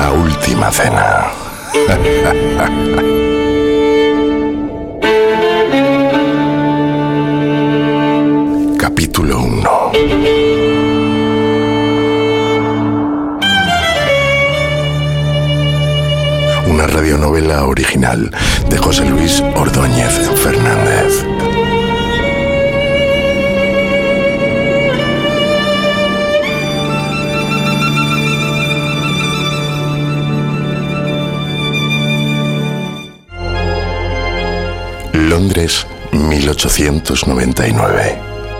La última cena. Capítulo 1. Una radionovela original de José Luis Ordóñez Fernández. Londres, 1899.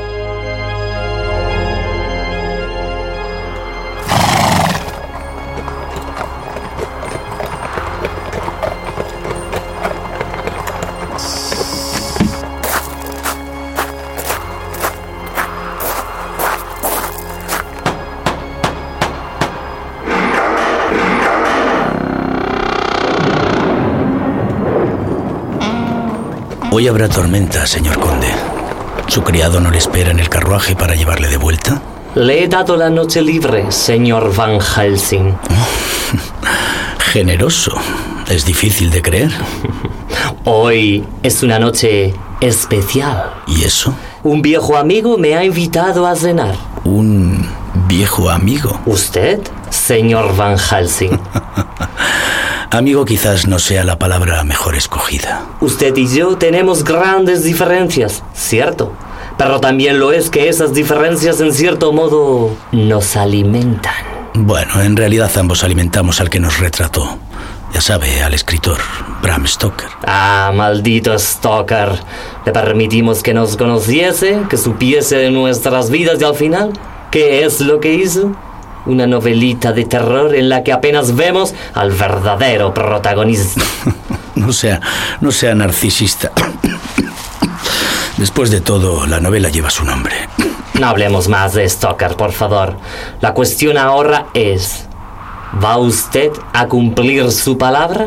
Hoy habrá tormenta, señor conde. ¿Su criado no le espera en el carruaje para llevarle de vuelta? Le he dado la noche libre, señor Van Helsing. Generoso. Es difícil de creer. Hoy es una noche especial. ¿Y eso? Un viejo amigo me ha invitado a cenar. ¿Un viejo amigo? ¿Usted, señor Van Helsing? Amigo quizás no sea la palabra mejor escogida. Usted y yo tenemos grandes diferencias, ¿cierto? Pero también lo es que esas diferencias en cierto modo nos alimentan. Bueno, en realidad ambos alimentamos al que nos retrató. Ya sabe, al escritor Bram Stoker. Ah, maldito Stoker. Le permitimos que nos conociese, que supiese de nuestras vidas y al final, ¿qué es lo que hizo? Una novelita de terror en la que apenas vemos al verdadero protagonista. No sea narcisista. Después de todo, la novela lleva su nombre. No hablemos más de Stoker, por favor. La cuestión ahora es: ¿va usted a cumplir su palabra?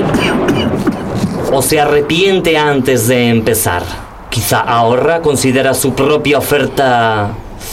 ¿O se arrepiente antes de empezar? Quizá ahora considera su propia oferta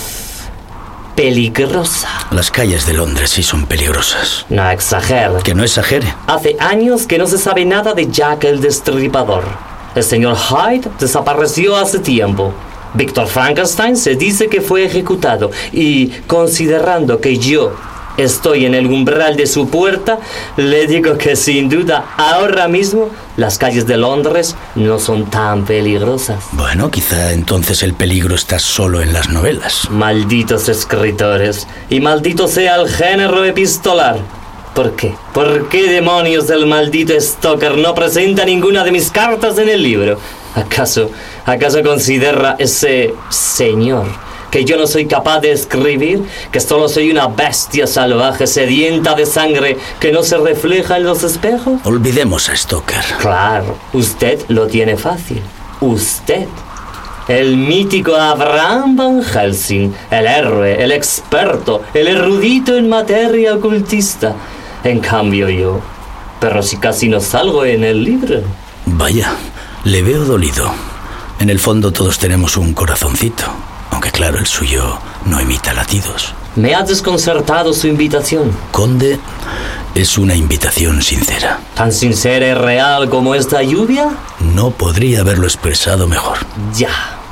peligrosa. Las calles de Londres sí son peligrosas. No exagere. Que no exagere. Hace años que no se sabe nada de Jack el Destripador. El señor Hyde desapareció hace tiempo. Víctor Frankenstein se dice que fue ejecutado. Y considerando que yo estoy en el umbral de su puerta, le digo que sin duda ahora mismo las calles de Londres no son tan peligrosas. Bueno, quizá entonces el peligro está solo en las novelas. Malditos escritores, y maldito sea el género epistolar. ¿Por qué? ¿Por qué demonios el maldito Stoker no presenta ninguna de mis cartas en el libro? ¿Acaso considera ese señor que yo no soy capaz de escribir, que solo soy una bestia salvaje sedienta de sangre que no se refleja en los espejos? Olvidemos a Stoker. Claro, usted lo tiene fácil. Usted, el mítico Abraham Van Helsing, el héroe, el experto, el erudito en materia ocultista. En cambio yo, pero si casi no salgo en el libro. Vaya, le veo dolido. En el fondo todos tenemos un corazoncito. Aunque claro, el suyo no emita latidos. Me ha desconcertado su invitación. Conde, es una invitación sincera. ¿Tan sincera y real como esta lluvia? No podría haberlo expresado mejor. Ya.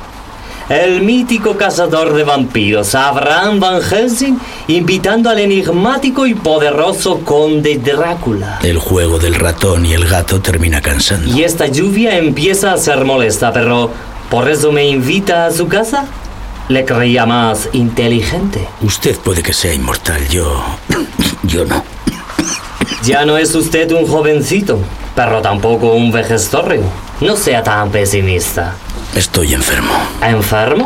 El mítico cazador de vampiros, Abraham Van Helsing, invitando al enigmático y poderoso conde Drácula. El juego del ratón y el gato termina cansando. Y esta lluvia empieza a ser molesta, pero ¿por eso me invita a su casa? Le creía más inteligente. Usted puede que sea inmortal, yo no. Ya no es usted un jovencito, pero tampoco un vejestorrio. No sea tan pesimista. Estoy enfermo. ¿Enfermo?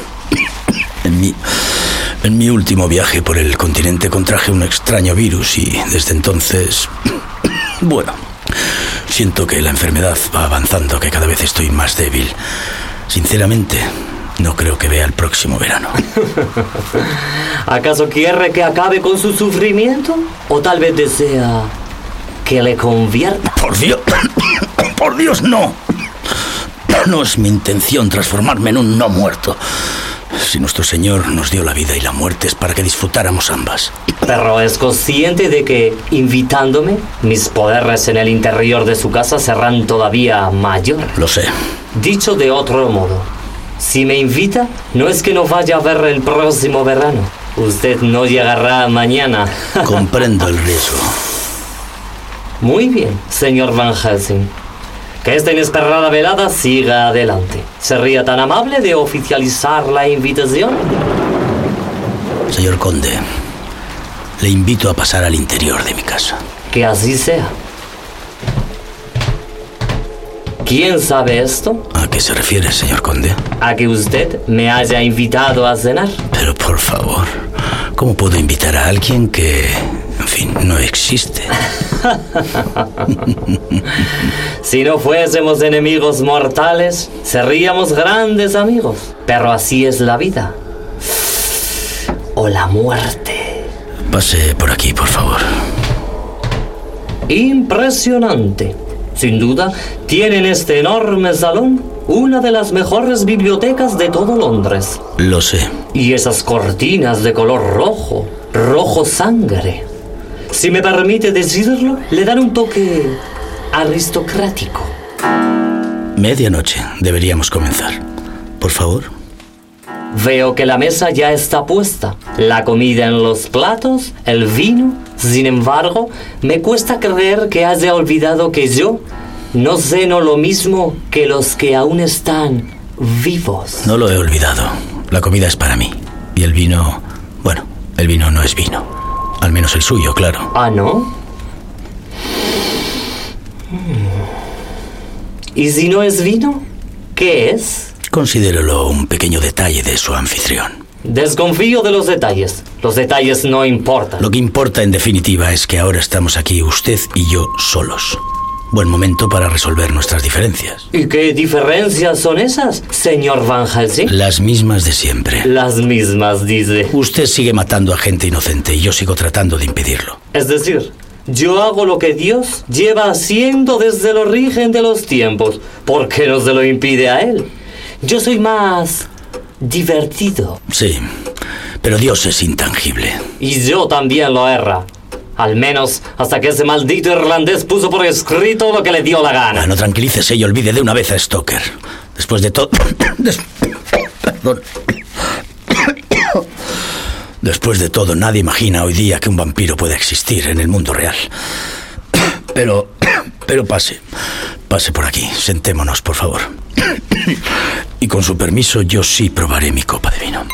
En mi último viaje por el continente contraje un extraño virus y desde entonces... Bueno, siento que la enfermedad va avanzando, que cada vez estoy más débil. Sinceramente, no creo que vea el próximo verano. ¿Acaso quiere que acabe con su sufrimiento? ¿O tal vez desea que le convierta? ¡Por Dios! ¡Por Dios, no! No es mi intención transformarme en un no muerto. Si nuestro Señor nos dio la vida y la muerte es para que disfrutáramos ambas. Pero es consciente de que, invitándome, mis poderes en el interior de su casa serán todavía mayores. Lo sé. Dicho de otro modo, si me invita, no es que no vaya a ver el próximo verano. Usted no llegará mañana. Comprendo el riesgo. Muy bien, señor Van Helsing. Que esta inesperada velada siga adelante. ¿Sería tan amable de oficializar la invitación? Señor conde, le invito a pasar al interior de mi casa. Que así sea. ¿Quién sabe esto? ¿A qué se refiere, señor conde? A que usted me haya invitado a cenar. Pero por favor, ¿cómo puedo invitar a alguien que, en fin, no existe? Si no fuésemos enemigos mortales, seríamos grandes amigos. Pero así es la vida. O la muerte. Pase por aquí, por favor. Impresionante. Sin duda, tiene en este enorme salón una de las mejores bibliotecas de todo Londres. Lo sé. Y esas cortinas de color rojo, rojo sangre. Si me permite decirlo, le dan un toque aristocrático. Medianoche. Deberíamos comenzar. Por favor. Veo que la mesa ya está puesta. La comida en los platos, el vino. Sin embargo, me cuesta creer que haya olvidado que yo no ceno lo mismo que los que aún están vivos. No lo he olvidado. La comida es para mí. Y el vino... Bueno, el vino no es vino. Al menos el suyo, claro. ¿Ah, no? ¿Y si no es vino? ¿Qué es? Considérelo un pequeño detalle de su anfitrión. Desconfío de los detalles. Los detalles no importan. Lo que importa, en definitiva, es que ahora estamos aquí, usted y yo, solos. Buen momento para resolver nuestras diferencias. ¿Y qué diferencias son esas, señor Van Helsing? Las mismas de siempre. Las mismas, dice. Usted sigue matando a gente inocente y yo sigo tratando de impedirlo. Es decir, yo hago lo que Dios lleva haciendo desde el origen de los tiempos. ¿Por qué no se lo impide a él? Yo soy más divertido. Sí, pero Dios es intangible. Y yo también lo era. Al menos hasta que ese maldito irlandés puso por escrito lo que le dio la gana. Bueno, tranquilícese y olvide de una vez a Stoker. Después de todo... Perdón. Después de todo, nadie imagina hoy día que un vampiro pueda existir en el mundo real. Pero pase por aquí. Sentémonos, por favor. Y con su permiso, yo sí probaré mi copa de vino.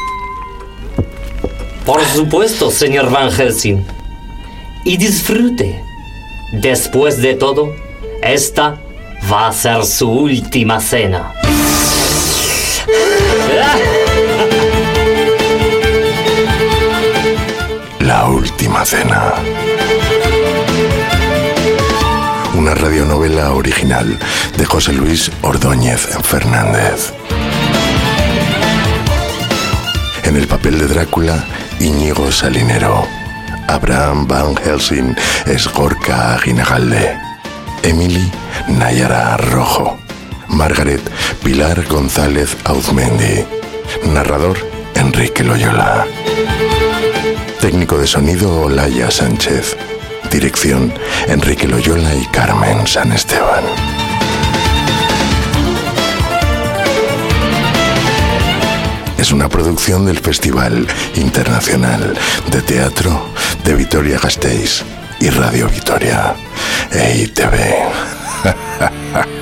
Por supuesto, señor Van Helsing. Y disfrute. Después de todo, esta va a ser su última cena. La última cena. Una radionovela original de José Luis Ordóñez Fernández. En el papel de Drácula, Íñigo Salinero. Abraham Van Helsing es Gorka Aguinagalde. Emily Nayara Rojo. Margaret Pilar González Auzmendi. Narrador Enrique Loyola. Técnico de sonido Olaya Sánchez. Dirección Enrique Loyola y Carmen San Esteban. Es una producción del Festival Internacional de Teatro de Vitoria-Gasteiz y Radio Vitoria, EITV.